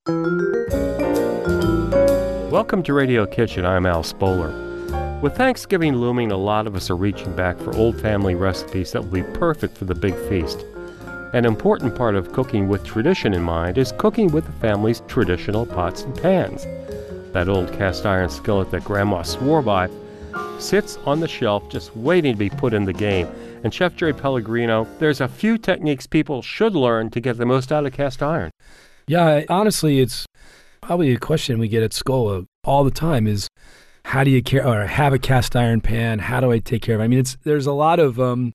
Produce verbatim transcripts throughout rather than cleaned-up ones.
Welcome to Radio Kitchen. I'm Al Spoler. With Thanksgiving looming, a lot of us are reaching back for old family recipes that will be perfect for the big feast. An important part of cooking with tradition in mind is cooking with the family's traditional pots and pans. That old cast iron skillet that Grandma swore by sits on the shelf just waiting to be put in the game. And Chef Jerry Pellegrino, there's a few techniques people should learn to get the most out of cast iron. Yeah, honestly, it's probably a question we get at Scola all the time is, how do you care or have a cast iron pan? How do I take care of it? I mean, it's there's a lot of um,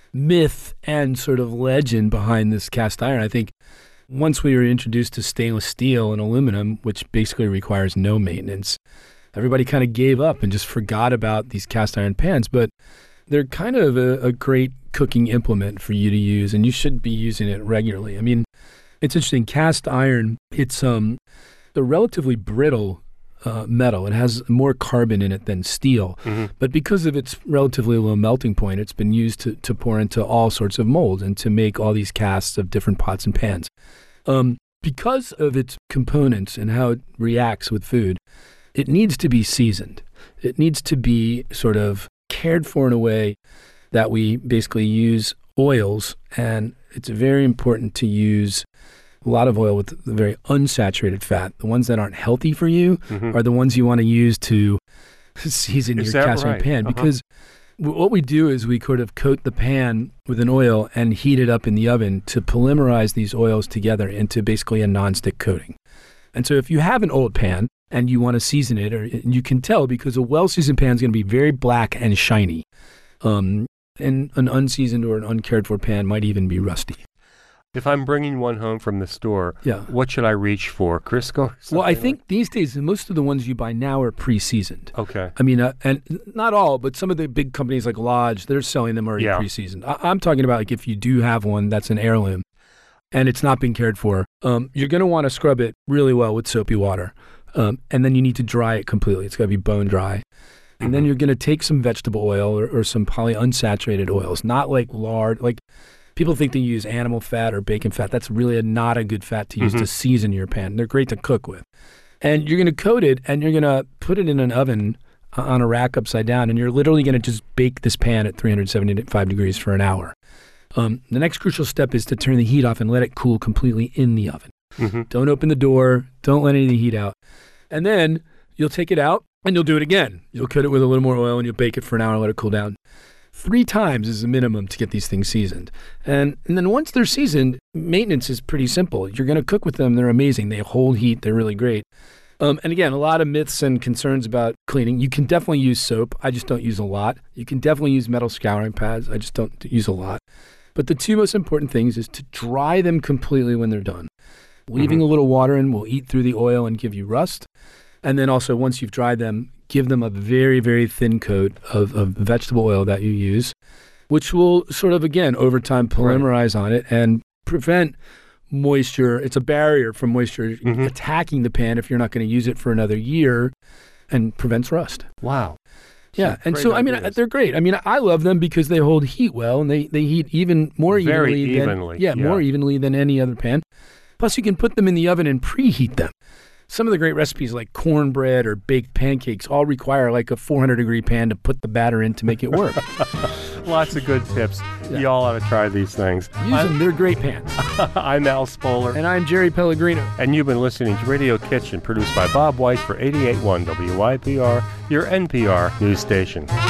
myth and sort of legend behind this cast iron. I think once we were introduced to stainless steel and aluminum, which basically requires no maintenance, everybody kind of gave up and just forgot about these cast iron pans. But they're kind of a, a great cooking implement for you to use, and you should be using it regularly. I mean, it's interesting. Cast iron, it's um, a relatively brittle uh, metal. It has more carbon in it than steel. Mm-hmm. But because of its relatively low melting point, it's been used to, to pour into all sorts of molds and to make all these casts of different pots and pans. Um, because of its components and how it reacts with food, it needs to be seasoned. It needs to be sort of cared for in a way that we basically use oils, and it's very important to use a lot of oil with the very unsaturated fat. The ones that aren't healthy for you mm-hmm. are the ones you want to use to season is your cast iron right? pan. Uh-huh. Because w- what we do is we sort of coat the pan with an oil and heat it up in the oven to polymerize these oils together into basically a nonstick coating. And so if you have an old pan and you want to season it, or you can tell because a well-seasoned pan is going to be very black and shiny. Um, and an unseasoned or an uncared for pan might even be rusty. If I'm bringing one home from the store, yeah. what should I reach for? Crisco? Well, I think like? these days, most of the ones you buy now are pre-seasoned. Okay. I mean, uh, and not all, but some of the big companies like Lodge, they're selling them already yeah. pre-seasoned. I- I'm talking about like if you do have one that's an heirloom and it's not being cared for, um, you're going to want to scrub it really well with soapy water. Um, and then you need to dry it completely. It's got to be bone dry. And then you're going to take some vegetable oil or, or some polyunsaturated oils, not like lard. Like people think they use animal fat or bacon fat. That's really a, not a good fat to use mm-hmm. to season your pan. They're great to cook with. And you're going to coat it and you're going to put it in an oven uh, on a rack upside down. And you're literally going to just bake this pan at three hundred seventy-five degrees for an hour. Um, the next crucial step is to turn the heat off and let it cool completely in the oven. Mm-hmm. Don't open the door. Don't let any of the heat out. And then you'll take it out. And you'll do it again. You'll coat it with a little more oil and you'll bake it for an hour and let it cool down. Three times is the minimum to get these things seasoned. And, and then once they're seasoned, maintenance is pretty simple. You're going to cook with them. They're amazing. They hold heat. They're really great. Um, and again, a lot of myths and concerns about cleaning. You can definitely use soap. I just don't use a lot. You can definitely use metal scouring pads. I just don't use a lot. But the two most important things is to dry them completely when they're done. Leaving mm-hmm. a little water in will eat through the oil and give you rust. And then also, once you've dried them, give them a very, very thin coat of, of vegetable oil that you use, which will sort of, again, over time polymerize right. on it and prevent moisture. It's a barrier from moisture mm-hmm. attacking the pan if you're not going to use it for another year, and prevents rust. Wow. Yeah, Some and so, ideas. I mean, they're great. I mean, I love them because they hold heat well, and they, they heat even more very evenly. evenly. Than, yeah, yeah, more evenly than any other pan. Plus, you can put them in the oven and preheat them. Some of the great recipes like cornbread or baked pancakes all require like a four hundred degree pan to put the batter in to make it work. Lots of good tips. Yeah. You all ought to try these things. Use I'm, them. They're great pans. I'm Al Spoler. And I'm Jerry Pellegrino. And you've been listening to Radio Kitchen, produced by Bob White for eighty-eight point one W Y P R, your N P R news station.